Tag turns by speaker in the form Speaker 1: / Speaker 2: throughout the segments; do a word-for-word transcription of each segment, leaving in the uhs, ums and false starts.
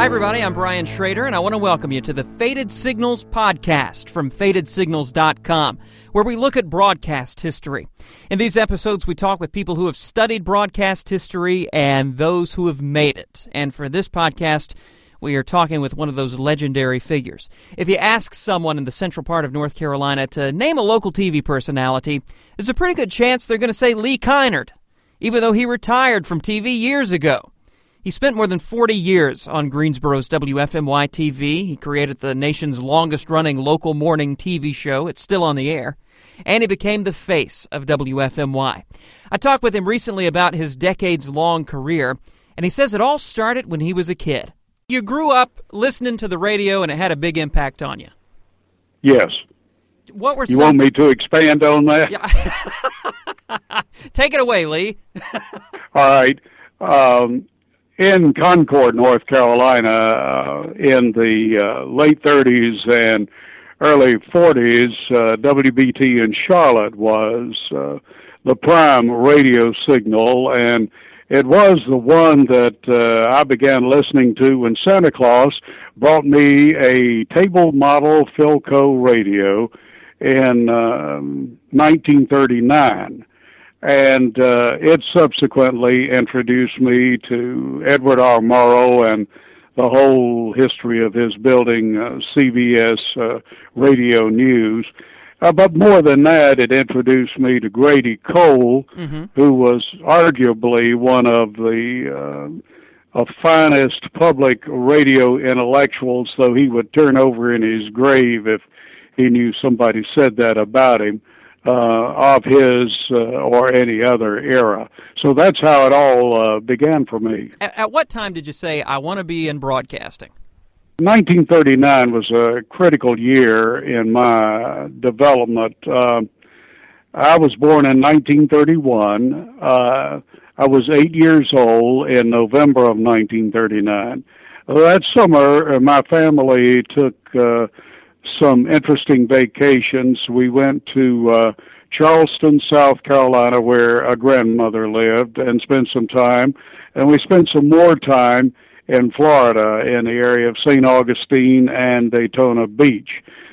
Speaker 1: Hi, everybody. I'm Brian Schrader, and I want to welcome you to the Faded Signals podcast from faded signals dot com, where we look at broadcast history. In these episodes, we talk with people who have studied broadcast history and those who have made it. And for this podcast, we are talking with one of those legendary figures. If you ask someone in the central part of North Carolina to name a local T V personality, there's a pretty good chance they're going to say Lee Kynard, even though he retired from T V years ago. He spent more than forty years on Greensboro's W F M Y T V. He created the nation's longest-running local morning T V show. It's still on the air. And he became the face of W F M Y. I talked with him recently about his decades-long career, and he says it all started when he was a kid. You grew up listening to the radio, and it had a big impact on you.
Speaker 2: Yes.
Speaker 1: What were
Speaker 2: you
Speaker 1: some...
Speaker 2: want me to expand on that?
Speaker 1: Yeah. Take it away, Lee.
Speaker 2: All right. Um, in Concord, North Carolina, uh, in the uh, late thirties and early forties, uh, W B T in Charlotte was uh, the prime radio signal, and it was the one that uh, I began listening to when Santa Claus brought me a table model Philco radio in uh, nineteen thirty-nine. And uh, it subsequently introduced me to Edward R. Murrow and the whole history of his building uh, C B S uh, Radio News. Uh, but more than that, it introduced me to Grady Cole, mm-hmm. who was arguably one of the uh, of finest public radio intellectuals, though he would turn over in his grave if he knew somebody said that about him. Uh, of his uh, or any other era. So that's how it all uh, began for me.
Speaker 1: At, at what time did you say, I want to be in broadcasting?
Speaker 2: nineteen thirty-nine was a critical year in my development. Uh, I was born in nineteen thirty-one. Uh, I was eight years old in November of nineteen thirty-nine. That summer, my family took uh, some interesting vacations. We went to uh, Charleston, South Carolina, where a grandmother lived, and spent some time. And we spent some more time in Florida, in the area of Saint Augustine and Daytona Beach.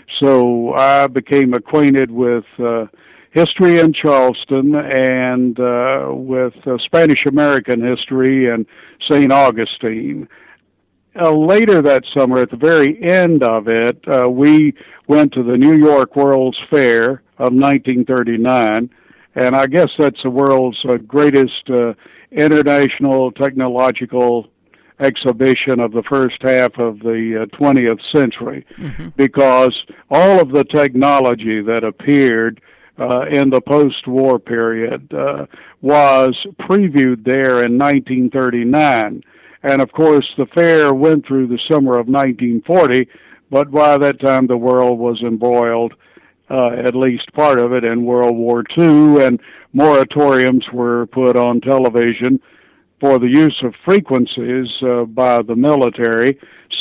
Speaker 2: So I became acquainted with uh, history in Charleston and uh, with uh, Spanish-American history in Saint Augustine. Uh, later that summer, at the very end of it, uh, we went to the New York World's Fair of nineteen thirty-nine, and I guess that's the world's uh, greatest uh, international technological exhibition of the first half of the uh, twentieth century, mm-hmm. because all of the technology that appeared uh, in the post-war period uh, was previewed there in nineteen thirty-nine. And, of course, the fair went through the summer of nineteen forty, but by that time the world was embroiled, uh, at least part of it, in World War Two, and moratoriums were put on television for the use of frequencies uh, by the military.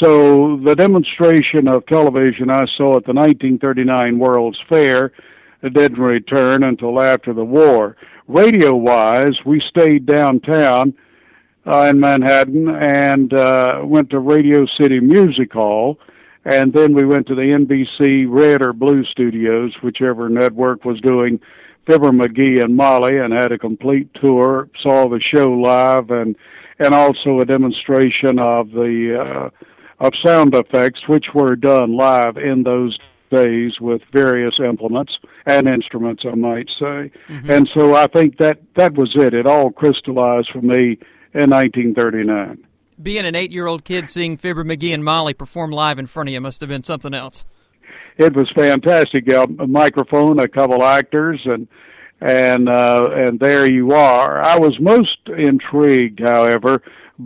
Speaker 2: So the demonstration of television I saw at the nineteen thirty-nine World's Fair didn't return until after the war. Radio-wise, we stayed downtown Uh, in Manhattan, and uh, went to Radio City Music Hall, and then we went to the N B C Red or Blue Studios, whichever network was doing Fibber McGee and Molly, and had a complete tour, saw the show live, and and also a demonstration of the uh, of sound effects, which were done live in those days with various implements and instruments, I might say. Mm-hmm. And so I think that that was it. It all crystallized for me in nineteen thirty-nine.
Speaker 1: Being an eight-year-old kid, seeing Fibber McGee and Molly perform live in front of you must have been something else.
Speaker 2: It was fantastic. A, a microphone, a couple actors, and and uh, and there you are. I was most intrigued, however,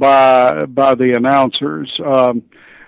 Speaker 2: by by the announcers. Um,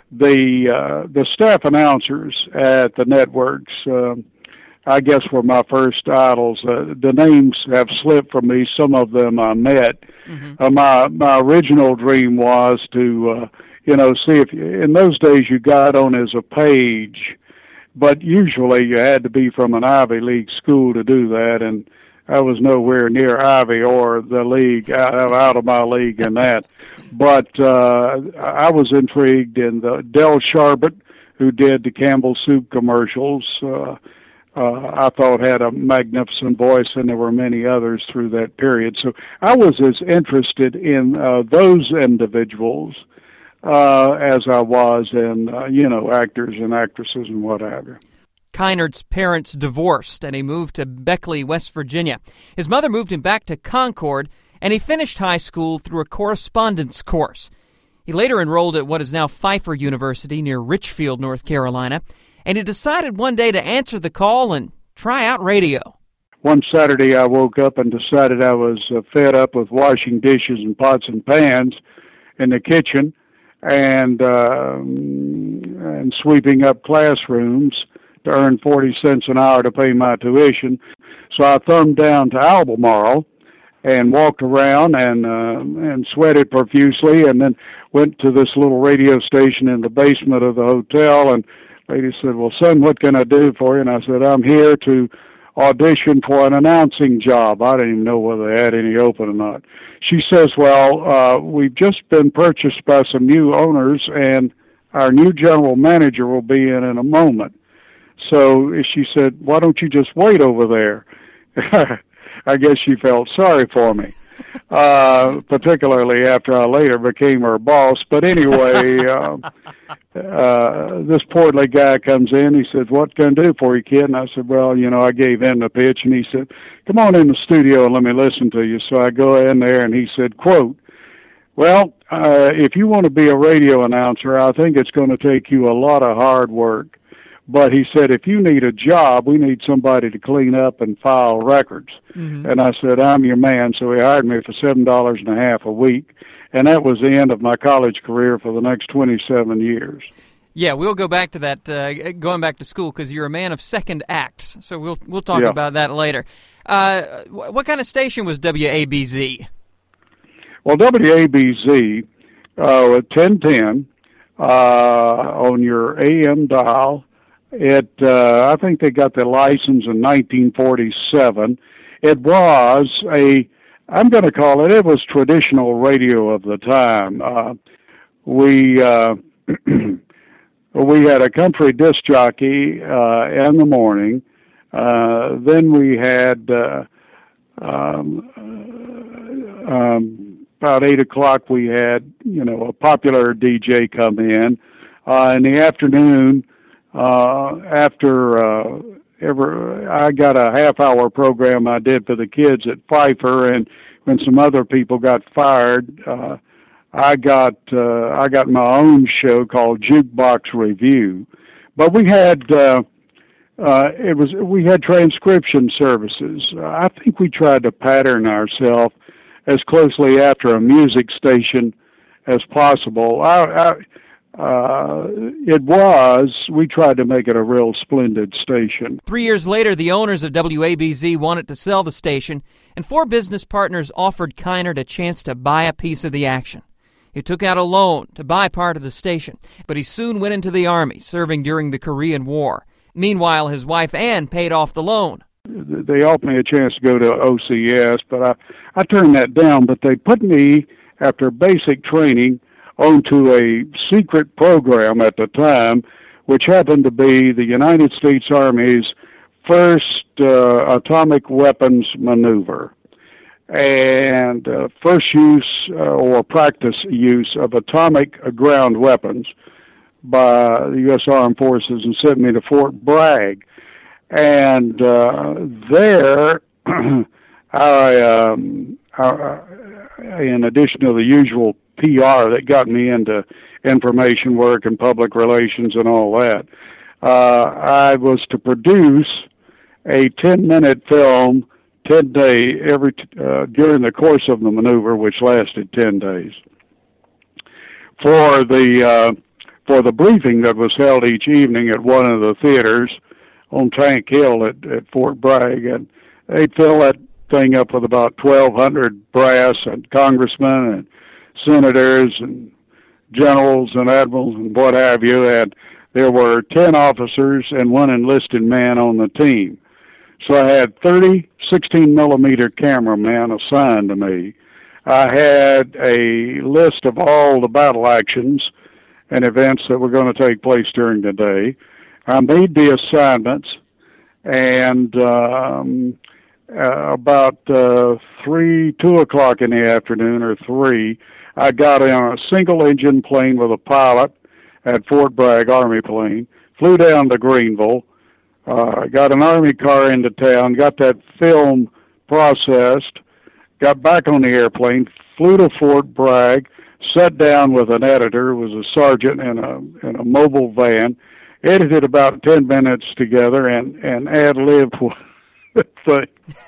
Speaker 2: the uh, the staff announcers at the networks, um, I guess, were my first idols. Uh, the names have slipped from me. Some of them I met. Mm-hmm. Uh, my my original dream was to, uh, you know, see if you, in those days you got on as a page, but usually you had to be from an Ivy League school to do that, and I was nowhere near Ivy or the league, out, out of my league in that. but uh, I was intrigued in the Del Sharbutt, who did the Campbell Soup commercials. Uh, uh, I thought had a magnificent voice, and there were many others through that period. So I was as interested in uh, those individuals uh, as I was in, uh, you know, actors and actresses and what have you.
Speaker 1: Kynard's parents divorced, and he moved to Beckley, West Virginia. His mother moved him back to Concord, and he finished high school through a correspondence course. He later enrolled at what is now Pfeiffer University near Richfield, North Carolina, and he decided one day to answer the call and try out radio.
Speaker 2: One Saturday I woke up and decided I was uh, fed up with washing dishes and pots and pans in the kitchen and uh, and sweeping up classrooms to earn forty cents an hour to pay my tuition. So I thumbed down to Albemarle and walked around and uh, and sweated profusely, and then went to this little radio station in the basement of the hotel, and the lady said, "Well, son, what can I do for you?" And I said, "I'm here to audition for an announcing job." I didn't even know whether they had any open or not. She says, "Well, uh, we've just been purchased by some new owners, and our new general manager will be in in a moment." So she said, "Why don't you just wait over there?" I guess she felt sorry for me, uh, particularly after I later became her boss. But anyway, uh, uh, this portly guy comes in. He said, "What can I do for you, kid?" And I said, "Well, you know, I gave him the pitch." And he said, "Come on in the studio and let me listen to you." So I go in there, and he said, quote, "Well, uh, if you want to be a radio announcer, I think it's going to take you a lot of hard work. But," he said, "if you need a job, we need somebody to clean up and file records." Mm-hmm. And I said, "I'm your man." So he hired me for seven dollars and a half a week. And that was the end of my college career for the next twenty-seven years.
Speaker 1: Yeah, we'll go back to that, uh, going back to school, because you're a man of second acts. So we'll we'll talk
Speaker 2: yeah. about
Speaker 1: that later. Uh, what kind of station was W A B Z?
Speaker 2: Well, W A B Z, uh, at ten ten uh, on your A M dial. It, uh, I think they got the license in nineteen forty-seven. It was a, I'm going to call it, it was traditional radio of the time. Uh, we, uh, we had a country disc jockey, uh, in the morning. Uh, then we had, uh, um, um, about eight o'clock we had, you know, a popular D J come in. Uh, in the afternoon, Uh, after uh, ever, I got a half-hour program I did for the kids at Pfeiffer, and when some other people got fired, uh, I got uh, I got my own show called Jukebox Review. But we had uh, uh, it was we had transcription services. I think we tried to pattern ourselves as closely after a music station as possible. I, I, Uh, it was, we tried to make it a real splendid station.
Speaker 1: Three years later, the owners of W A B Z wanted to sell the station, and four business partners offered Kynard a chance to buy a piece of the action. He took out a loan to buy part of the station, but he soon went into the Army, serving during the Korean War. Meanwhile, his wife Ann paid off the loan.
Speaker 2: They offered me a chance to go to O C S, but I, I turned that down. But they put me, after basic training, onto a secret program at the time, which happened to be the United States Army's first uh, atomic weapons maneuver and uh, first use uh, or practice use of atomic ground weapons by the U S Armed Forces, and sent me to Fort Bragg. And uh, there, I, um, I, in addition to the usual P R that got me into information work and public relations and all that, uh, I was to produce a ten-minute film, ten day every uh, during the course of the maneuver, which lasted ten days. For the uh, for the briefing that was held each evening at one of the theaters on Tank Hill at, at Fort Bragg, and they'd fill that thing up with about twelve hundred brass and congressmen and senators and generals and admirals and what have you, and there were ten officers and one enlisted man on the team. So I had thirty sixteen millimeter cameramen assigned to me. I had a list of all the battle actions and events that were going to take place during the day. I made the assignments, and um, uh, about uh, three, two o'clock in the afternoon or three, I got on a single-engine plane with a pilot at Fort Bragg, Army plane, flew down to Greenville, uh, got an Army car into town, got that film processed, got back on the airplane, flew to Fort Bragg, sat down with an editor, who was a sergeant in a in a mobile van, edited about ten minutes together, and, and ad-libbed the thing.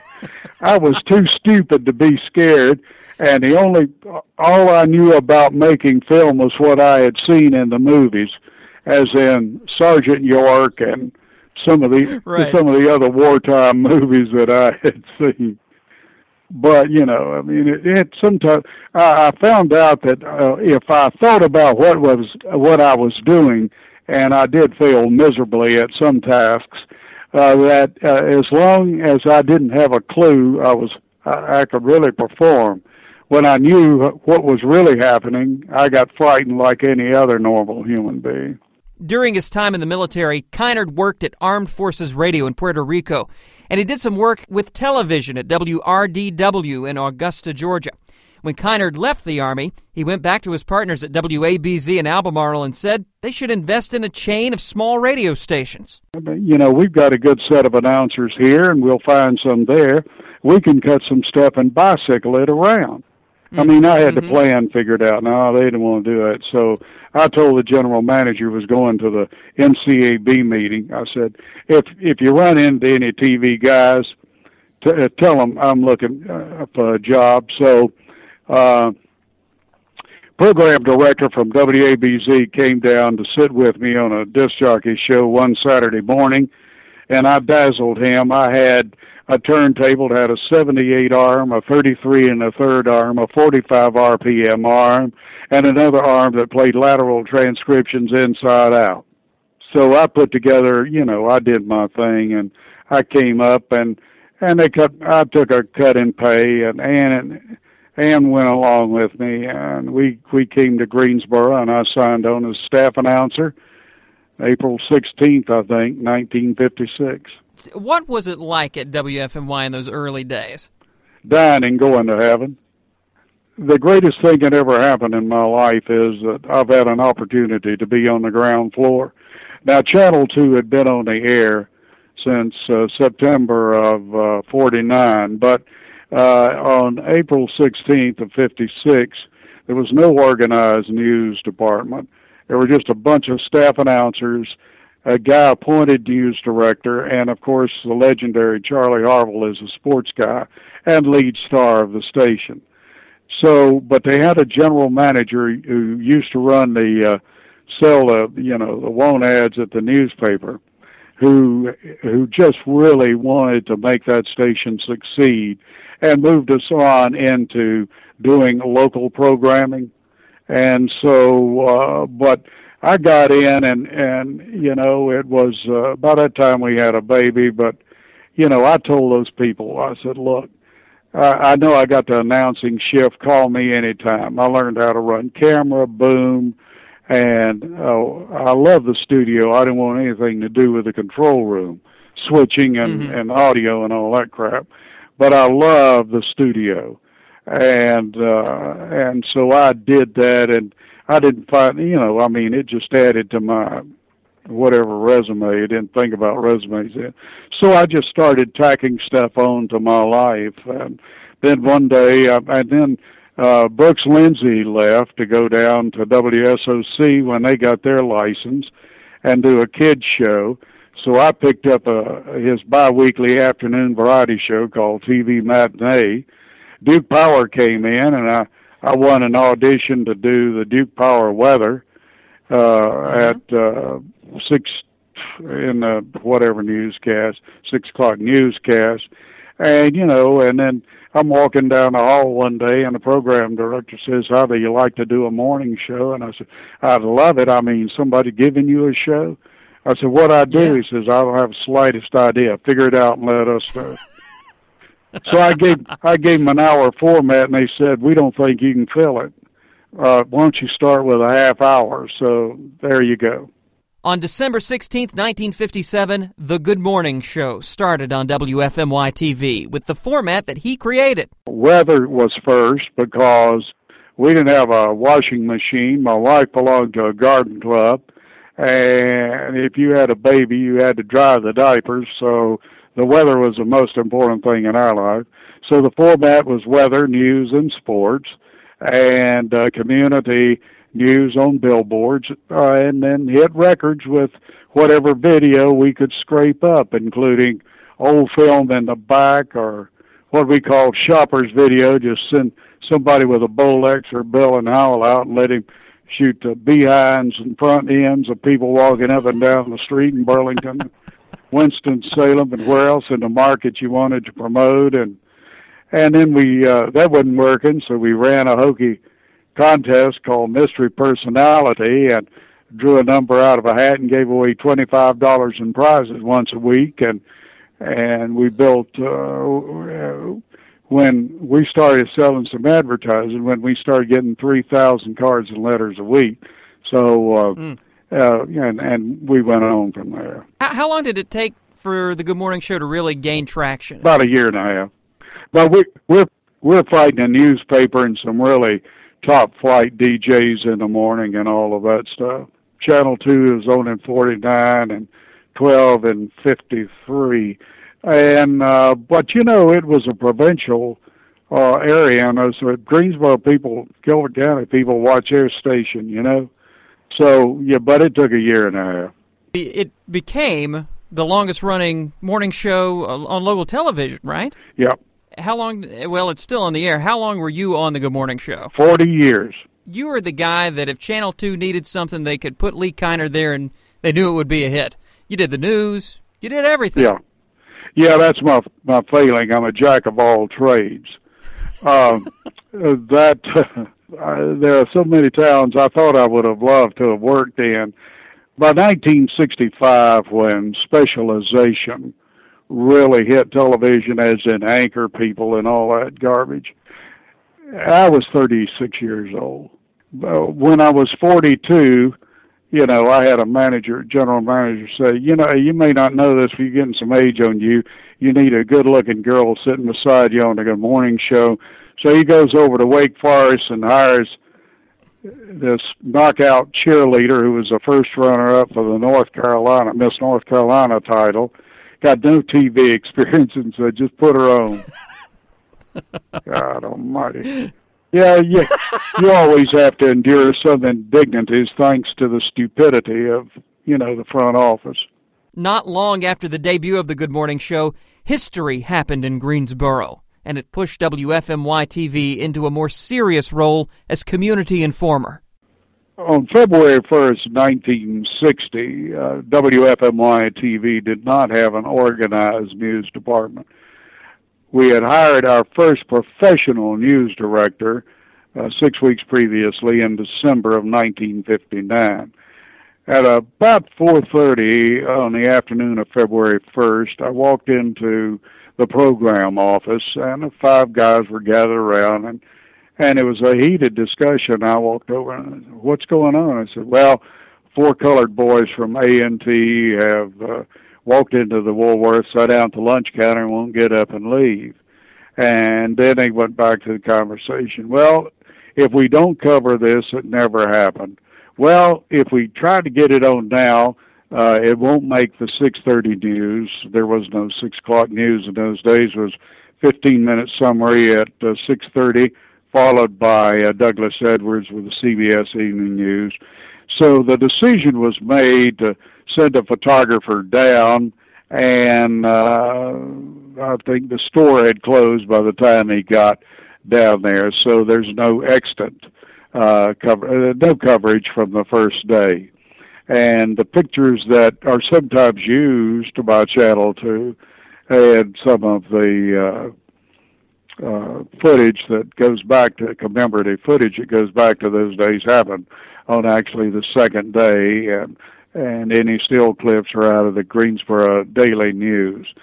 Speaker 2: I was too stupid to be scared, and the only, all I knew about making film was what I had seen in the movies, as in Sergeant York and some of the
Speaker 1: right.
Speaker 2: some of the other wartime movies that I had seen. But, you know, I mean, it, it sometimes, I, I found out that uh, if I thought about what was, what I was doing, and I did fail miserably at some tasks, uh, that uh, as long as I didn't have a clue, I was, I, I could really perform. When I knew what was really happening, I got frightened like any other normal human being.
Speaker 1: During his time in the military, Kynard worked at Armed Forces Radio in Puerto Rico, and he did some work with television at W R D W in Augusta, Georgia. When Kynard left the Army, he went back to his partners at W A B Z in Albemarle and said they should invest in a chain of small radio stations.
Speaker 2: You know, we've got a good set of announcers here, and we'll find some there. We can cut some stuff and bicycle it around. I mean, I had
Speaker 1: mm-hmm.
Speaker 2: the plan figured out. No, they didn't want to do it. So I told the general manager who was going to the N C A B meeting, I said, if if you run into any T V guys, t- uh, tell them I'm looking uh, for a job. So uh, program director from W A B Z came down to sit with me on a disc jockey show one Saturday morning, and I dazzled him. I had a turntable that had a seventy-eight arm, a thirty-three and a third arm, a forty-five R P M arm, and another arm that played lateral transcriptions inside out. So I put together, you know, I did my thing, and I came up, and and they cut. I took a cut in pay, and Ann Ann went along with me, and we we came to Greensboro, and I signed on as staff announcer, April sixteenth, I think, nineteen fifty-six.
Speaker 1: What was it like at W F M Y in those early days?
Speaker 2: Dying and going to heaven. The greatest thing that ever happened in my life is that I've had an opportunity to be on the ground floor. Now, Channel two had been on the air since uh, September of uh, forty-nine, but uh, on April sixteenth of fifty-six, there was no organized news department. There were just a bunch of staff announcers, a guy appointed news director, and, of course, the legendary Charlie Harville is a sports guy and lead star of the station. So, but they had a general manager who used to run the, uh, sell the, you know, the want ads at the newspaper, who, who just really wanted to make that station succeed and moved us on into doing local programming. And so, uh, but I got in, and, and you know, it was, uh, by that time we had a baby, but, you know, I told those people, I said, look, I, I know I got the announcing shift, call me anytime. I learned how to run camera, boom, and uh, I love the studio. I didn't want anything to do with the control room, switching and, mm-hmm. and audio and all that crap. But I love the studio. And, uh, and so I did that, and I didn't find, you know, I mean, it just added to my whatever resume. I didn't think about resumes then. So I just started tacking stuff on to my life. And then one day, I, and then uh, Brooks Lindsay left to go down to W S O C when they got their license and do a kids show. So I picked up a, his biweekly afternoon variety show called T V Matinee. Duke Power came in, and I, I won an audition to do the Duke Power weather uh, mm-hmm. at uh, six in the whatever newscast, six o'clock newscast, and you know, and then I'm walking down the hall one day, and the program director says, "How do you like to do a morning show?" And I said, "I'd love it. I mean, somebody giving you a show." I said, "What I do?" Yeah. He says, "I don't have the slightest idea. Figure it out and let us know." So I gave I gave them an hour format, and they said, we don't think you can fill it. Uh, why don't you start with a half hour? So there you go.
Speaker 1: On December sixteenth, nineteen fifty-seven, The Good Morning Show started on W F M Y T V with the format that he created.
Speaker 2: Weather was first because we didn't have a washing machine. My wife belonged to a garden club, and if you had a baby, you had to dry the diapers, so the weather was the most important thing in our life. So the format was weather, news, and sports, and uh, community news on billboards, uh, and then hit records with whatever video we could scrape up, including old film in the back or what we called shopper's video. Just send somebody with a Bolex or Bill and Howell out and let him shoot the behinds and front ends of people walking up and down the street in Burlington, Winston-Salem, and where else in the market you wanted to promote. And and then we uh, that wasn't working, so we ran a hokey contest called Mystery Personality and drew a number out of a hat and gave away twenty-five dollars in prizes once a week. And and we built, uh, when we started selling some advertising, when we started getting three thousand cards and letters a week. So, uh, mm. uh, and, and we went on from there.
Speaker 1: How, how long did it take for the Good Morning Show to really gain traction?
Speaker 2: About a year and a half. But we, we're, we're fighting a newspaper and some really top flight D Js in the morning and all of that stuff. Channel two is on in forty-nine and twelve and fifty-three. And, uh, but you know, it was a provincial uh, area, and so Greensboro people, Gilbert County people watch their station, you know. So, yeah, but it took a year and a half.
Speaker 1: It became the longest running morning show on local television, right?
Speaker 2: Yep.
Speaker 1: How long, well, it's still on the air. How long were you on the Good Morning Show?
Speaker 2: Forty years.
Speaker 1: You were the guy that if Channel two needed something, they could put Lee Kiner there and they knew it would be a hit. You did the news. You did everything.
Speaker 2: Yeah. Yeah, that's my my failing. I'm a jack of all trades. Um, that uh, there are so many towns I thought I would have loved to have worked in. By nineteen sixty-five, when specialization really hit television, as in anchor people and all that garbage, I was thirty-six years old. When I was forty-two, you know, I had a manager, general manager, say, you know, you may not know this, but you're getting some age on you. You need a good-looking girl sitting beside you on the Good Morning Show. So he goes over to Wake Forest and hires this knockout cheerleader who was the first runner-up for the North Carolina, Miss North Carolina title. Got no T V experience, and said, just put her on. God almighty. Yeah, yeah, you always have to endure some indignities thanks to the stupidity of, you know, the front office.
Speaker 1: Not long after the debut of the Good Morning Show, history happened in Greensboro, and it pushed W F M Y T V into a more serious role as community informer.
Speaker 2: On February first, nineteen sixty, uh, W F M Y T V did not have an organized news department. We had hired our first professional news director uh, six weeks previously in December of nineteen fifty-nine. At about four thirty on the afternoon of February first, I walked into the program office, and the five guys were gathered around, and and it was a heated discussion. I walked over and said, what's going on? I said, well, four colored boys from A and T have uh, walked into the Woolworth, sat down at the lunch counter, and won't get up and leave. And then they went back to the conversation. Well, if we don't cover this, it never happened. Well, if we try to get it on now, uh, it won't make the six thirty news. There was no six o'clock news in those days. It was fifteen-minute summary at uh, six thirty, followed by uh, Douglas Edwards with the C B S Evening News. So the decision was made to send a photographer down, and uh, I think the store had closed by the time he got down there, so there's no extant uh, cover, uh, no coverage from the first day. And the pictures that are sometimes used by Channel two had some of the uh, uh, footage that goes back to commemorative footage that goes back to those days happened on actually the second day, and and any still clips are out of the Greensboro Daily News.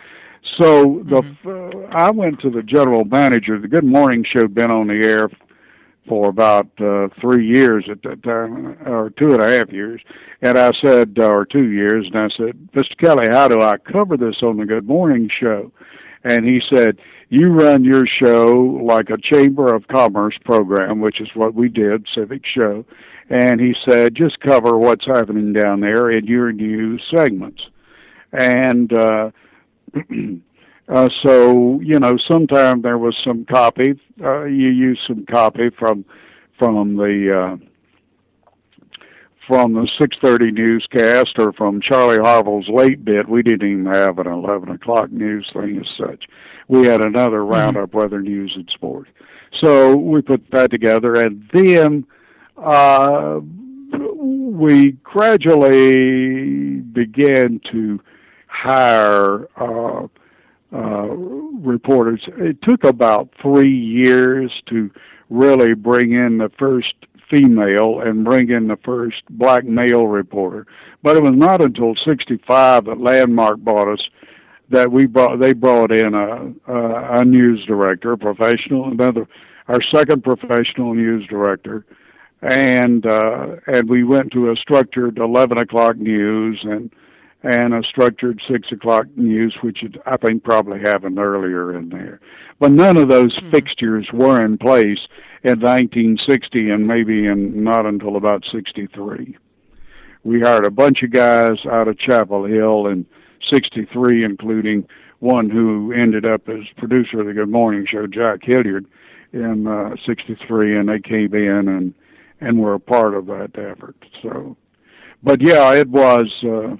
Speaker 2: So the
Speaker 1: mm-hmm.
Speaker 2: uh, I went to the general manager. The Good Morning Show had been on the air for about uh, three years at that time, or two and a half years. And I said, or two years, and I said, Mister Kelly, how do I cover this on the Good Morning Show? And he said, you run your show like a Chamber of Commerce program, which is what we did, Civic Show. And he said, just cover what's happening down there in your news segments. And uh, uh, so, you know, sometime there was some copy. Uh, you used some copy from from the uh, from the six thirty newscast or from Charlie Harville's late bit. We didn't even have an eleven o'clock news thing as such. We had another mm-hmm. roundup, weather, news, and sport. So we put that together, and then uh, we gradually began to hire uh, uh, reporters. It took about three years to really bring in the first female and bring in the first black male reporter. But it was not until sixty-five that Landmark bought us that we brought. They brought in a, a, a news director, a professional, another, our second professional news director, and uh, and we went to a structured eleven o'clock news and and a structured six o'clock news, which had, I think probably happened earlier in there. But none of those mm-hmm. fixtures were in place in nineteen sixty, and maybe in not until about sixty-three. We hired a bunch of guys out of Chapel Hill in sixty-three, including one who ended up as producer of the Good Morning Show, Jack Hilliard, in uh, sixty-three, and they came in and, and were a part of that effort. So, but yeah, it was... Uh,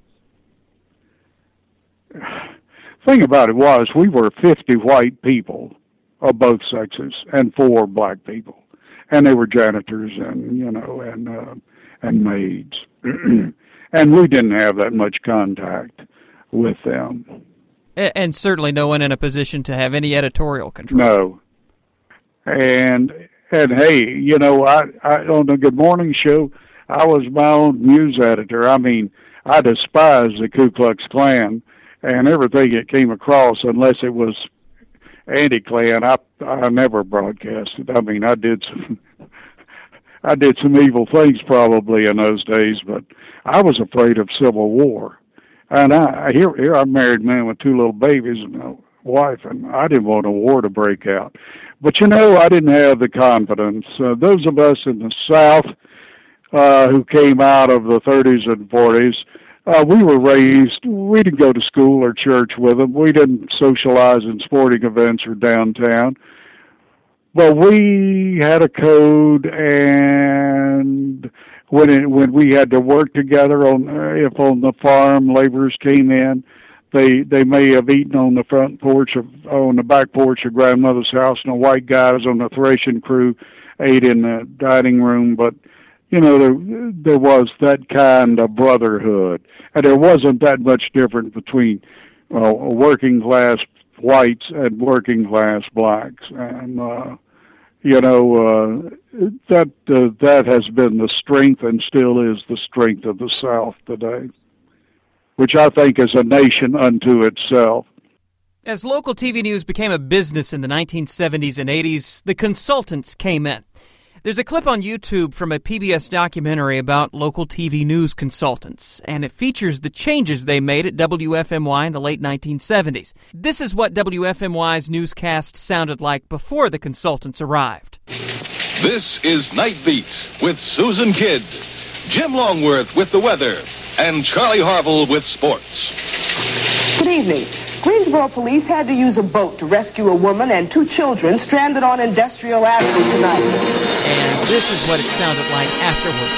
Speaker 2: thing about it was we were fifty white people of both sexes and four black people, and they were janitors and you know and uh, and maids, and we didn't have that much contact with them.
Speaker 1: And certainly no one in a position to have any editorial control.
Speaker 2: No. And and hey, you know, I, I on the Good Morning Show, I was my own news editor. I mean, I despised the Ku Klux Klan and everything it came across, unless it was anti-Klan, I I never broadcasted. I mean, I did some I did some evil things probably in those days, but I was afraid of civil war. And I here here I'm a married man with two little babies and a wife, and I didn't want a war to break out. But you know, I didn't have the confidence. Uh, those of us in the South uh, who came out of the thirties and forties. Uh, we were raised, we didn't go to school or church with them. We didn't socialize in sporting events or downtown. But we had a code, and when it, when we had to work together, on if on the farm laborers came in, they they may have eaten on the front porch, of on the back porch of grandmother's house, and the white guys on the threshing crew ate in the dining room, but you know, there, there was that kind of brotherhood. And there wasn't that much difference between uh, working class whites and working class blacks. And, uh, you know, uh, that uh, that has been the strength and still is the strength of the South today, which I think is a nation unto itself.
Speaker 1: As local T V news became a business in the nineteen seventies and eighties, the consultants came in. There's a clip on YouTube from a P B S documentary about local T V news consultants, and it features the changes they made at W F M Y in the late nineteen seventies. This is what W F M Y's newscast sounded like before the consultants arrived.
Speaker 3: This is Night Beat with Susan Kidd, Jim Longworth with the weather, and Charlie Harville with sports.
Speaker 4: Good evening. Greensboro police had to use a boat to rescue a woman and two children stranded on Industrial Avenue tonight.
Speaker 1: And this is what it sounded like afterward.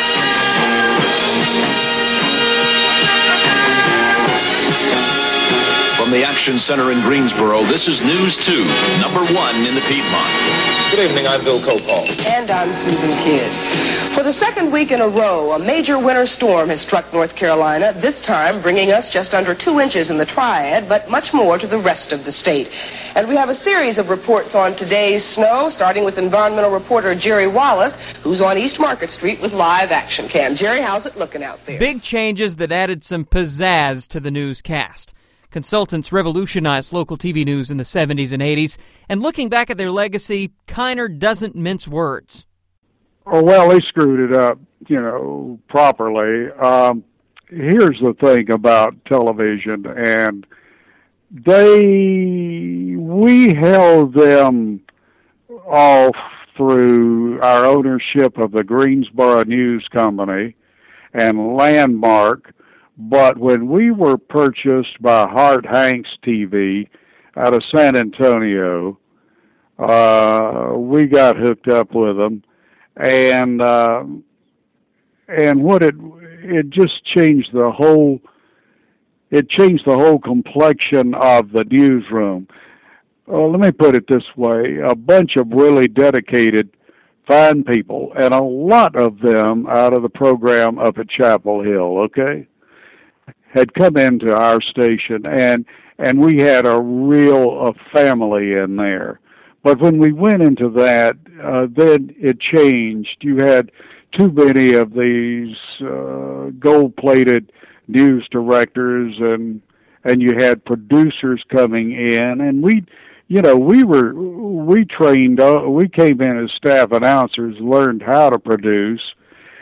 Speaker 5: From the Action Center in Greensboro, this is News two, number one in the Piedmont.
Speaker 6: Good evening, I'm Bill Copal.
Speaker 4: And I'm Susan Kidd. For the second week in a row, a major winter storm has struck North Carolina, this time bringing us just under two inches in the Triad, but much more to the rest of the state. And we have a series of reports on today's snow, starting with environmental reporter Jerry Wallace, who's on East Market Street with live action cam. Jerry, how's it looking out there?
Speaker 1: Big changes that added some pizzazz to the newscast. Consultants revolutionized local T V news in the seventies and eighties, and looking back at their legacy, Kiner doesn't mince words.
Speaker 2: Oh, well, they screwed it up, you know, properly. Um, here's the thing about television, and they, we held them off through our ownership of the Greensboro News Company and Landmark, but when we were purchased by Hart Hanks T V out of San Antonio, uh, we got hooked up with them, and uh, and what it it just changed the whole it changed the whole complexion of the newsroom. Uh, let me put it this way: a bunch of really dedicated, fine people, and a lot of them out of the program up at Chapel Hill, okay, had come into our station, and and we had a real uh, family in there. But when we went into that, uh, then it changed. You had too many of these uh, gold-plated news directors, and and you had producers coming in, and we, you know, we were we trained. Uh, we came in as staff announcers, learned how to produce.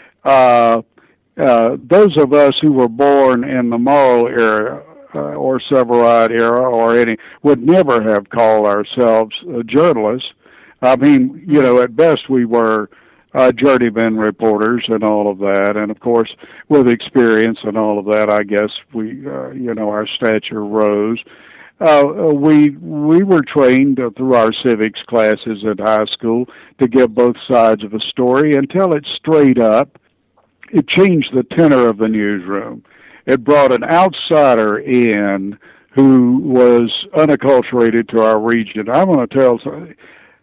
Speaker 2: Uh, uh, those of us who were born in the Morrow era uh, or Severide era or any would never have called ourselves uh, journalists. I mean, you know, at best we were uh, journeyman reporters and all of that. And of course, with experience and all of that, I guess we, uh, you know, our stature rose. Uh, we we were trained uh, through our civics classes at high school to give both sides of a story and tell it straight up. It changed the tenor of the newsroom. It brought an outsider in who was unacculturated to our region. I'm going to tell something.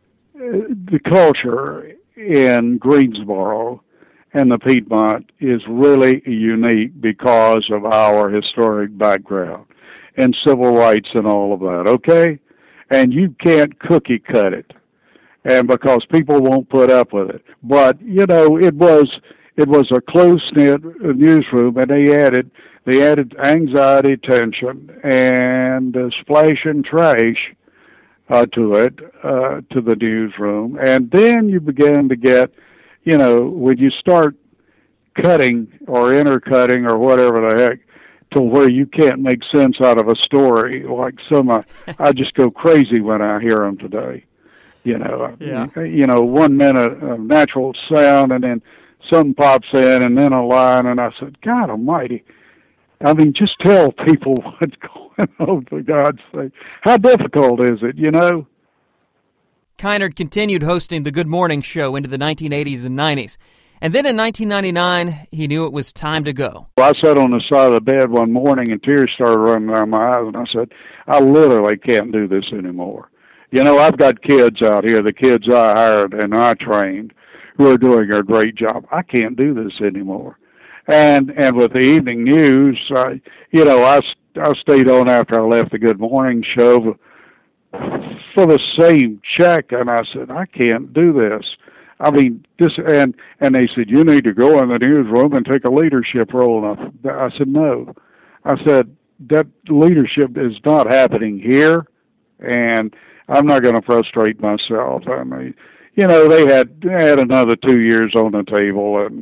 Speaker 2: The culture in Greensboro and the Piedmont is really unique because of our historic background and civil rights and all of that, okay? And you can't cookie cut it, and because people won't put up with it. But, you know, it was it was a close-knit newsroom, and they added they added anxiety, tension, and uh, splash and trash uh, to it, uh, to the newsroom. And then you begin to get, you know, when you start cutting or intercutting or whatever the heck, to where you can't make sense out of a story, like some, uh, I just go crazy when I hear them today. You know,
Speaker 1: yeah.
Speaker 2: you know, one minute of natural sound, and then something pops in, and then a line, and I said, God Almighty! I mean, just tell people what's going on, for God's sake. How difficult is it? You know.
Speaker 1: Kiner continued hosting the Good Morning Show into the nineteen eighties and nineties. And then in nineteen ninety-nine, he knew it was time to go.
Speaker 2: I sat on the side of the bed one morning and tears started running down my eyes, and I said, I literally can't do this anymore. You know, I've got kids out here, the kids I hired and I trained, who are doing a great job. I can't do this anymore. And and with the evening news, I, you know, I, I stayed on after I left the Good Morning Show for the same check, and I said, I can't do this. I mean, this, and, and they said, you need to go in the newsroom and take a leadership role. And I, I said, no. I said, that leadership is not happening here, and I'm not going to frustrate myself. I mean, you know, they had, they had another two years on the table, and,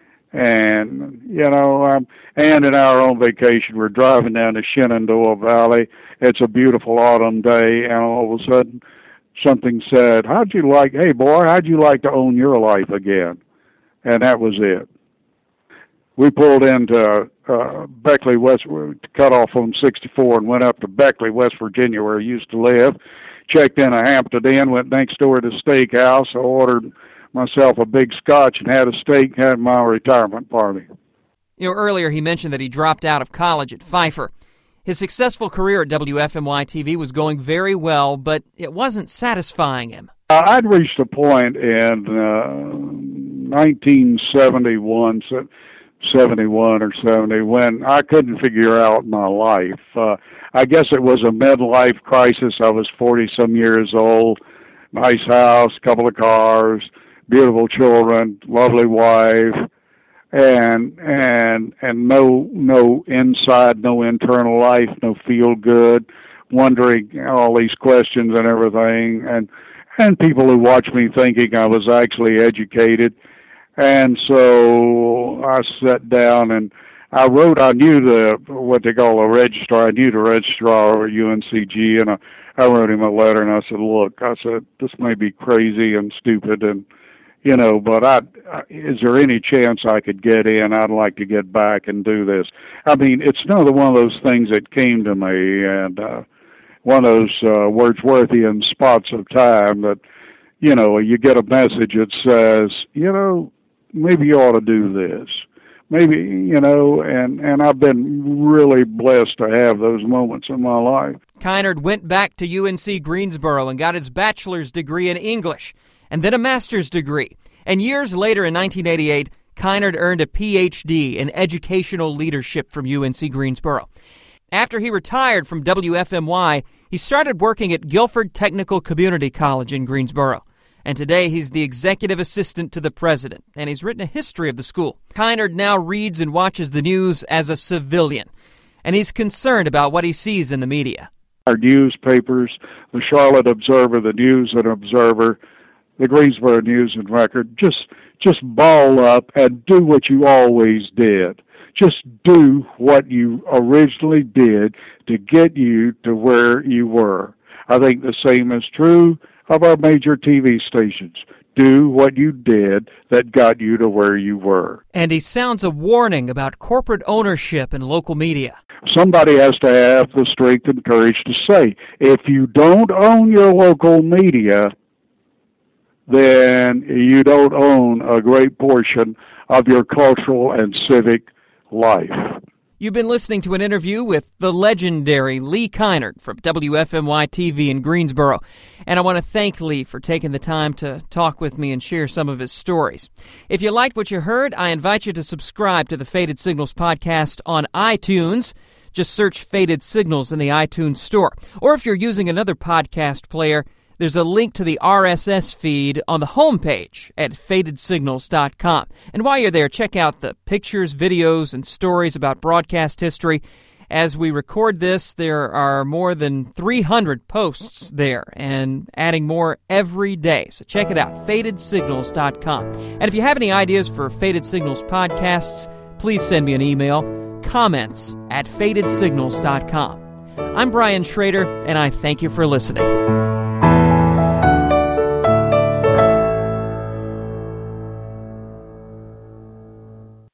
Speaker 2: and you know, um, and in our own vacation, we're driving down the Shenandoah Valley. It's a beautiful autumn day, and all of a sudden, something said, how'd you like, hey boy, how'd you like to own your life again? And that was it. We pulled into uh, Beckley, West, cut off on sixty-four and went up to Beckley, West Virginia, where I used to live. Checked in a Hampton Inn, went next door to the steakhouse. I ordered myself a big scotch and had a steak, had my retirement party.
Speaker 1: You know, earlier he mentioned that he dropped out of college at Pfeiffer. His successful career at W F M Y T V was going very well, but it wasn't satisfying him.
Speaker 2: Uh, I'd reached a point in uh, nineteen seventy-one, seventy-one or seventy when I couldn't figure out my life. Uh, I guess it was a midlife crisis. I was forty-some years old, nice house, couple of cars, beautiful children, lovely wife. and and and no no inside, no internal life, no feel good, wondering all these questions and everything, and and people who watch me thinking I was actually educated. And so I sat down and I wrote, I knew the, what they call a registrar, I knew the registrar of U N C G, and I, I wrote him a letter and I said, look, I said, this may be crazy and stupid, and, you know, but I, is there any chance I could get in? I'd like to get back and do this. I mean, it's another one of those things that came to me, and uh, one of those uh, Wordsworthian spots of time that, you know, you get a message that says, you know, maybe you ought to do this. Maybe, you know, and, and I've been really blessed to have those moments in my life.
Speaker 1: Kynard went back to U N C Greensboro and got his bachelor's degree in English, and then a master's degree. And years later, in nineteen eighty-eight, Kynard earned a P H D in educational leadership from U N C Greensboro. After he retired from W F M Y, he started working at Guilford Technical Community College in Greensboro. And today he's the executive assistant to the president, and he's written a history of the school. Kynard now reads and watches the news as a civilian, and he's concerned about what he sees in the media.
Speaker 2: Our newspapers, the Charlotte Observer, the News and Observer, the Greensboro News and Record, just just ball up and do what you always did. Just do what you originally did to get you to where you were. I think the same is true of our major T V stations. Do what you did that got you to where you were.
Speaker 1: And he sounds a warning about corporate ownership in local media.
Speaker 2: Somebody has to have the strength and courage to say, if you don't own your local media, then you don't own a great portion of your cultural and civic life.
Speaker 1: You've been listening to an interview with the legendary Lee Kynard from W F M Y T V in Greensboro. And I want to thank Lee for taking the time to talk with me and share some of his stories. If you liked what you heard, I invite you to subscribe to the Faded Signals podcast on iTunes. Just search Faded Signals in the iTunes store. Or if you're using another podcast player, there's a link to the R S S feed on the homepage at faded signals dot com. And while you're there, check out the pictures, videos, and stories about broadcast history. As we record this, there are more than three hundred posts there and adding more every day. So check it out, faded signals dot com. And if you have any ideas for Faded Signals podcasts, please send me an email, comments at faded signals dot com. I'm Brian Schrader, and I thank you for listening.